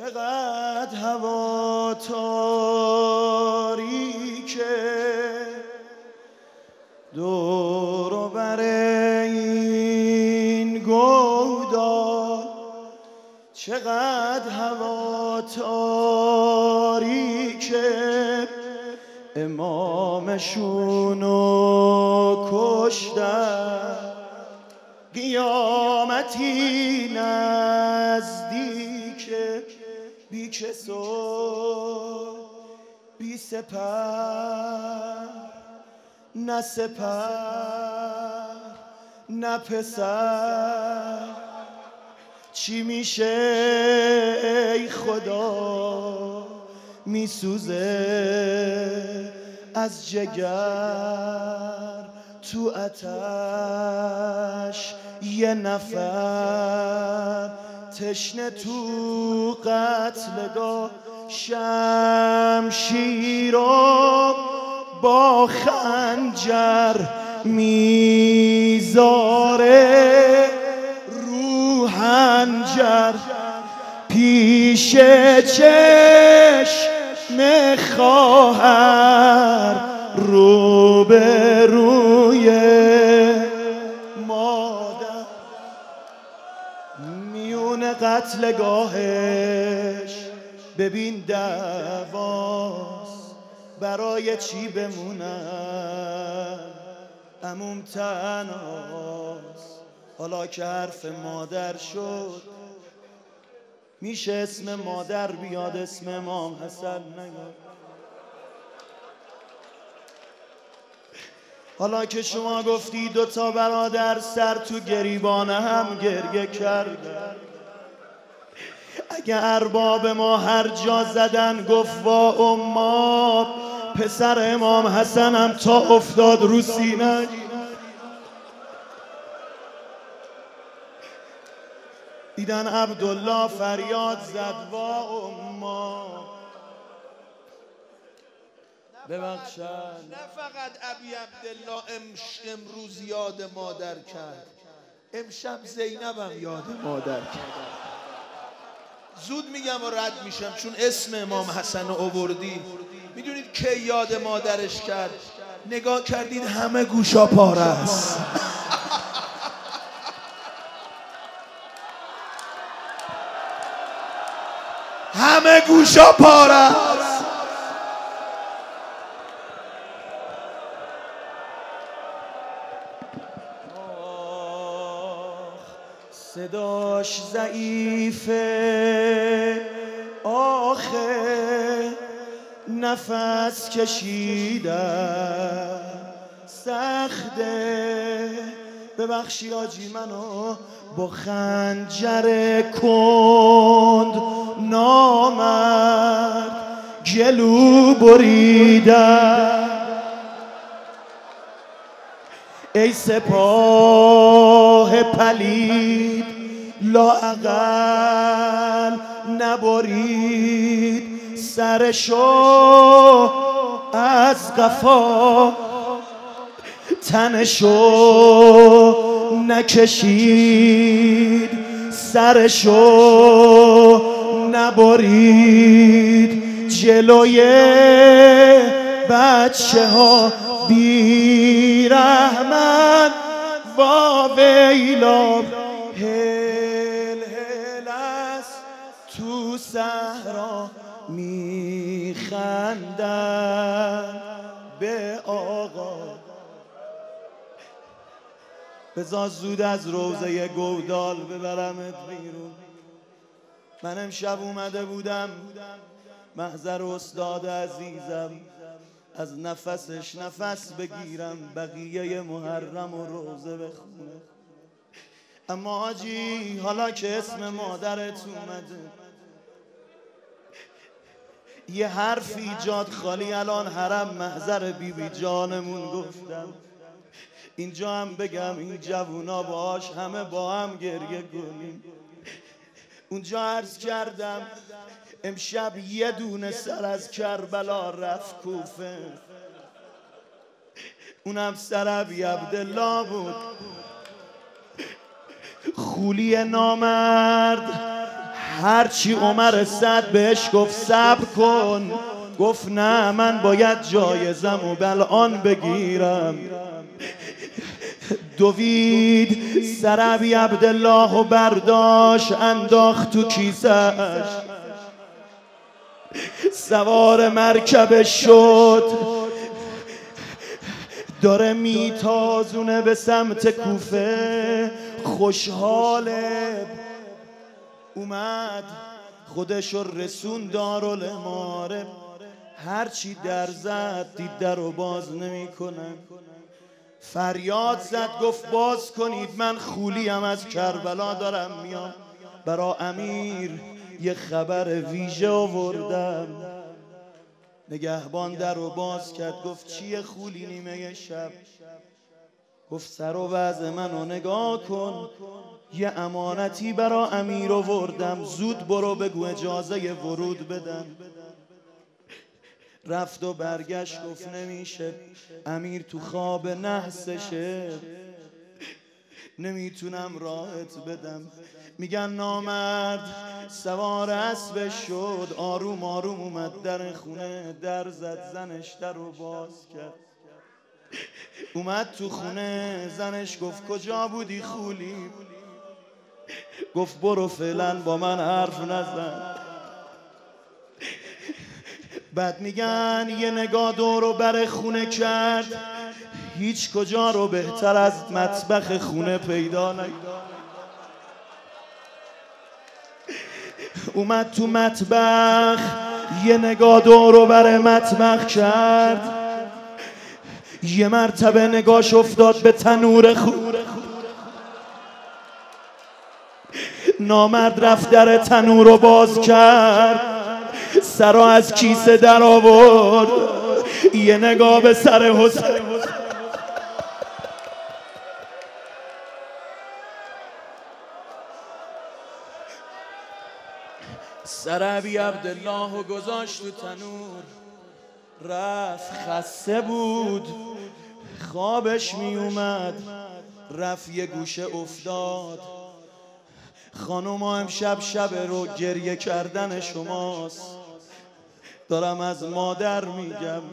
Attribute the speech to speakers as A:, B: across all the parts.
A: چقدر هوا تاریکه، دور و بر این گودال چقدر هوا تاریکه، امامشونو کشتن، قیامتی نزدیکه، بی کس و بی سپر، نه سپر نه پسر. چی میشه ای خدا، میسوزه از جگر تو آتش یه نفر، تشنه تو قتلگاه شمشیر و با خنجر میذاره رو حنجر، پیش چشم خواهر رو به روی مادر، میون قتلگاهش ببین دعواست، برای چی بمونن عموم تنهاست. حالا که حرف مادر شد میشه اسم مادر بیاد، اسم امام حسن نیاد. حالا که شما گفتی دوتا برادر سر تو گریبان هم گریه کردن، اگه ارباب ما هر جا زدن گفت وا اما، پسر امام حسن هم تا افتاد رو سینه دیدن عبدالله فریاد زد وا اما. ببخشن
B: نه فقط ابی عبدالله امروز یاد مادر کرد، امشب زینبم یاد مادر کرد. زود میگم و رد میشم چون اسم امام حسن رو آوردی. میدونید که یاد مادرش کرد؟ نگاه کردید همه گوشا پاره است. همه گوشا پاره است.
A: صداش ضعیفه آخه، نفس کشیدن سخته. ببخشی آجی منو با خنجر کند نامرد گلو بریدن. ای سپاه پلید لااقل نبرید سرشو از قفا، تنشو نکشید سرشو نبرید، جلوی بچه ها بیرحمن وا ویلا. هل هل است تو صحرا میخندن به آقا. بذار زود از روضه گودال ببرمت بیرون. من امشب اومده بودم محضر استاد عزیزم، از نفسش نفس بگیرم، بقیه محرم و روزه بخونه. اما آجی حالا که اسم مادرت اومده، یه حرف ایجاد خالی الان حرم محضر بیبی جانمون گفتم. اینجا هم بگم این جوونا باش همه با هم گریه کنیم. اونجا عرض کردم امشب یه دونه سر از کربلا رفت کوفه، اونم سر ابی عبدالله بود. خولی نامرد هرچی عمر سعد بهش گفت صبر کن، گفت نه من باید جایزم و الان بگیرم. دوید سر ابی عبدالله و برداشت انداخت تو کیسه‌اش، سوار مرکبش شد، داره میتازونه به سمت کوفه. خوشحاله اومد خودشو رسون دارالاماره. هرچی در زد دید در رو باز نمی کنن. فریاد زد گفت باز کنید، من خولیم از کربلا دارم میام، برا امیر یه خبر ویژه آوردم. نگهبان در رو باز کرد، گفت چیه خولی نیمه شب؟ گفت سر و وضع منو نگاه کن، یه امانتی برا امیر آوردم، زود برو بگو اجازه ورود بدن. رفت و برگشت گفت نمیشه، امیر تو خواب نحسشه، نمیتونم راحت بدم. میگن نامرد سوار اسبش شد، آروم آروم اومد در خونه، در زد، زنش در رو باز کرد. اومد تو خونه، زنش گفت کجا بودی خولی؟ گفت برو فعلا با من حرف نزن. بعد میگن یه نگاه دور و بر خونه کرد، هیچ کجا رو بهتر از مطبخ خونه پیدا نکرد. اومد تو مطبخ، یه نگاه دور و بر مطبخ کرد، یه مرتبه نگاش افتاد به تنور خون. نامرد رفت در تنور رو باز کرد، سرا از کیسه در آورد، یه نگاه به سر حسین. سر ابی عبدالله رو گذاشت تو تنور، رفت. خسته بود، خوابش می اومد، رفت یه گوشه افتاد. خانوما امشب شب رو گریه کردن شماست، دارم از مادر میگم.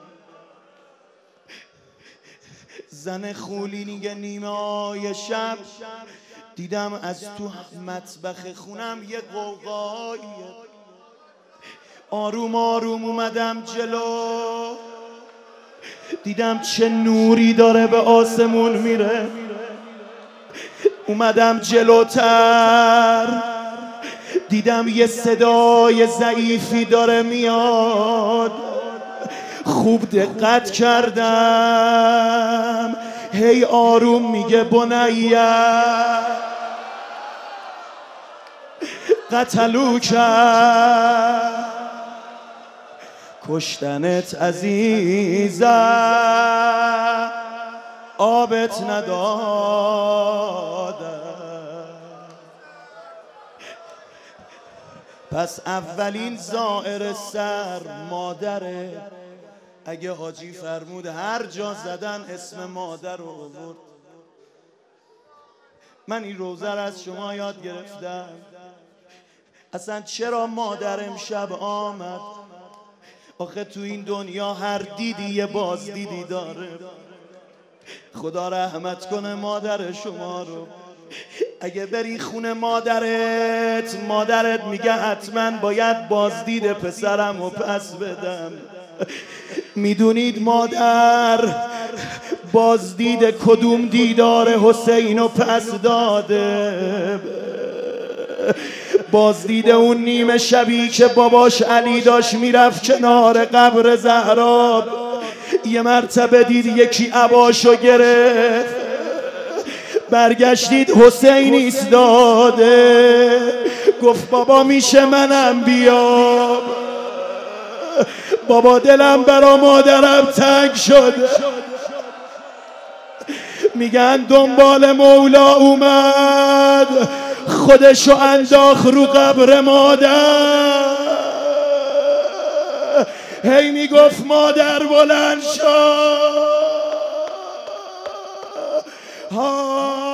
A: زن خولی میگه نیمه های شب دیدم از تو مطبخ خونم یه قوقاییه، آروم آروم اومدم جلو، دیدم چه نوری داره به آسمون میره. اومدم جلوتر، دیدم یه صدای ضعیفی داره میاد. خوب دقت کردم، هی آروم میگه بنیه قتلو کرد، کشتنت عزیزم آبت ندادم. پس اولین زائر سر مادره. اگه حاجی فرمود هر جا زدن اسم مادر رو آورد. من این روزه رو از شما یاد گرفتم. اصلا چرا مادر امشب آمد؟ آخه تو این دنیا هر دیدی یه بازدیدی داره. خدا رحمت کنه مادر شما رو. اگه بری خونه مادرت میگه حتما باید بازدید پسرم رو پس بدم. میدونید مادر بازدید کدوم دیدار حسین رو پس داده؟ بازدید اون نیمه شبی که باباش علی داشت میرفت کنار قبر زهرا، یه مرتبه دید یکی عباشو گرفت، برگشتید حسین ایستاده، گفت بابا میشه منم بیام؟ بابا دلم برا مادرم تنگ شد. میگن دنبال مولا اومد، خودشو انداخت رو قبر مادر، هی میگفت مادر بلند شو.